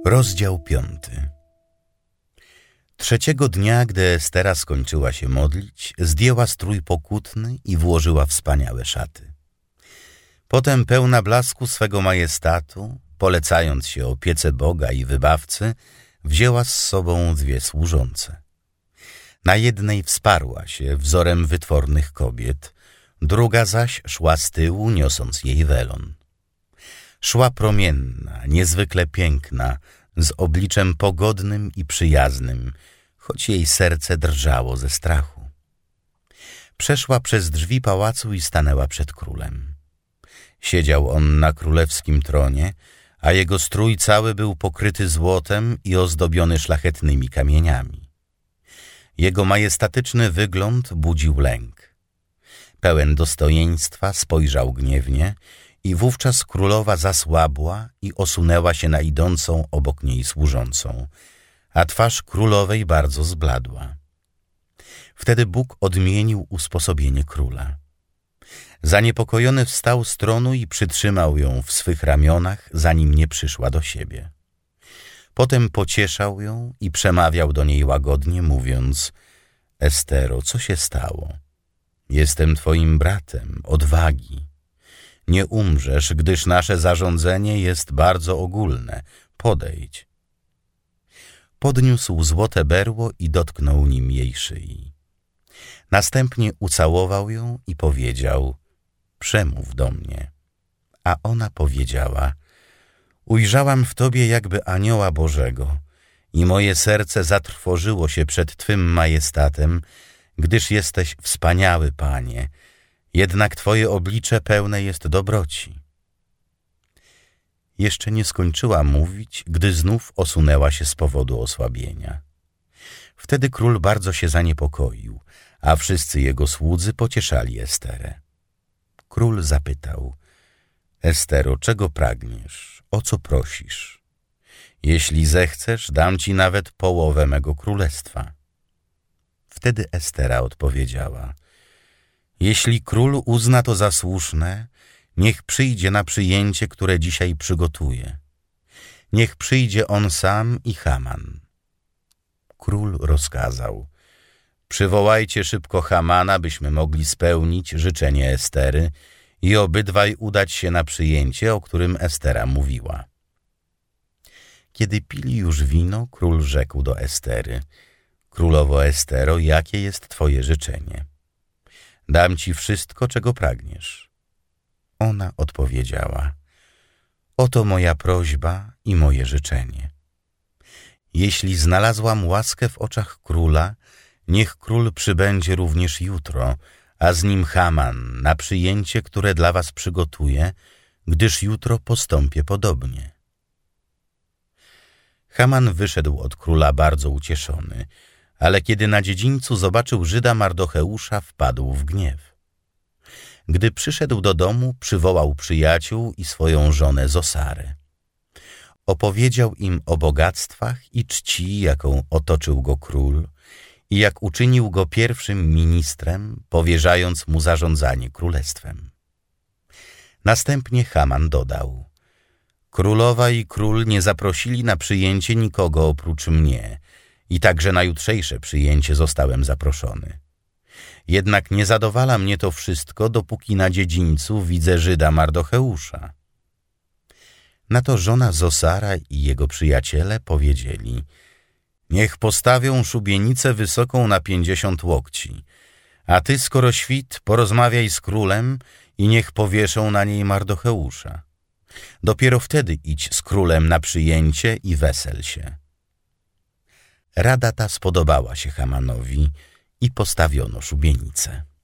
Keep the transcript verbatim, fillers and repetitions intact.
Rozdział piąty. Trzeciego dnia, gdy Estera skończyła się modlić, zdjęła strój pokutny i włożyła wspaniałe szaty. Potem, pełna blasku swego majestatu, polecając się opiece Boga i Wybawcy, wzięła z sobą dwie służące. Na jednej wsparła się wzorem wytwornych kobiet, druga zaś szła z tyłu, niosąc jej welon. Szła promienna, niezwykle piękna, z obliczem pogodnym i przyjaznym, choć jej serce drżało ze strachu. Przeszła przez drzwi pałacu i stanęła przed królem. Siedział on na królewskim tronie, a jego strój cały był pokryty złotem i ozdobiony szlachetnymi kamieniami. Jego majestatyczny wygląd budził lęk. Pełen dostojeństwa spojrzał gniewnie i wówczas królowa zasłabła i osunęła się na idącą obok niej służącą, a twarz królowej bardzo zbladła. Wtedy Bóg odmienił usposobienie króla. Zaniepokojony wstał z tronu i przytrzymał ją w swych ramionach, zanim nie przyszła do siebie. Potem pocieszał ją i przemawiał do niej łagodnie, mówiąc: Estero, co się stało? Jestem twoim bratem, odwagi. Nie umrzesz, gdyż nasze zarządzenie jest bardzo ogólne. Podejdź. Podniósł złote berło i dotknął nim jej szyi. Następnie ucałował ją i powiedział: przemów do mnie. A ona powiedziała: ujrzałam w tobie jakby anioła Bożego i moje serce zatrwożyło się przed twym majestatem, gdyż jesteś wspaniały, Panie, jednak twoje oblicze pełne jest dobroci. Jeszcze nie skończyła mówić, gdy znów osunęła się z powodu osłabienia. Wtedy król bardzo się zaniepokoił, a wszyscy jego słudzy pocieszali Esterę. Król zapytał: Estero, czego pragniesz? O co prosisz? Jeśli zechcesz, dam ci nawet połowę mego królestwa. Wtedy Estera odpowiedziała: jeśli król uzna to za słuszne, niech przyjdzie na przyjęcie, które dzisiaj przygotuję. Niech przyjdzie on sam i Haman. Król rozkazał: przywołajcie szybko Hamana, byśmy mogli spełnić życzenie Estery i obydwaj udać się na przyjęcie, o którym Estera mówiła. Kiedy pili już wino, król rzekł do Estery: królowo Estero, jakie jest twoje życzenie? Dam ci wszystko, czego pragniesz. Ona odpowiedziała: oto moja prośba i moje życzenie. Jeśli znalazłam łaskę w oczach króla, niech król przybędzie również jutro, a z nim Haman na przyjęcie, które dla was przygotuję, gdyż jutro postąpię podobnie. Haman wyszedł od króla bardzo ucieszony, ale kiedy na dziedzińcu zobaczył Żyda Mardocheusza, wpadł w gniew. Gdy przyszedł do domu, przywołał przyjaciół i swoją żonę Zosarę. Opowiedział im o bogactwach i czci, jaką otoczył go król, i jak uczynił go pierwszym ministrem, powierzając mu zarządzanie królestwem. Następnie Haman dodał: królowa i król nie zaprosili na przyjęcie nikogo oprócz mnie, i także na jutrzejsze przyjęcie zostałem zaproszony. Jednak nie zadowala mnie to wszystko, dopóki na dziedzińcu widzę Żyda Mardocheusza. Na to żona Zosara i jego przyjaciele powiedzieli: niech postawią szubienicę wysoką na pięćdziesiąt łokci, a ty, skoro świt, porozmawiaj z królem i niech powieszą na niej Mardocheusza. Dopiero wtedy idź z królem na przyjęcie i wesel się. Rada ta spodobała się Hamanowi i postawiono szubienicę.